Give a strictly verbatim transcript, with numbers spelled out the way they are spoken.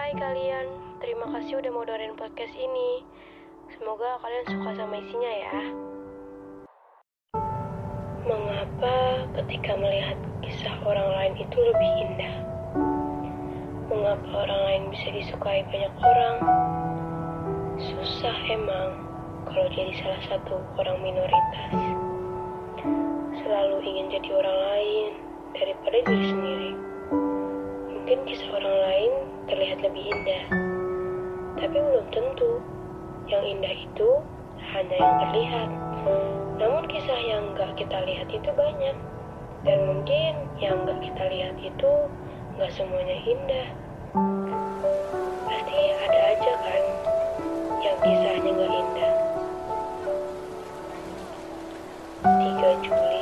Hai kalian, terima kasih udah mau dengerin podcast ini. Semoga kalian suka sama isinya ya. Mengapa ketika melihat kisah orang lain itu lebih indah? Mengapa orang lain bisa disukai banyak orang? Susah emang kalau jadi salah satu orang minoritas. Selalu ingin jadi orang lain daripada diri sendiri. Mungkin kisah orang lain terlihat lebih indah, tapi belum tentu yang indah itu hanya yang terlihat. Namun kisah yang gak kita lihat itu banyak, dan mungkin yang gak kita lihat itu gak semuanya indah. Pasti ada aja kan yang kisahnya gak indah. tiga Juli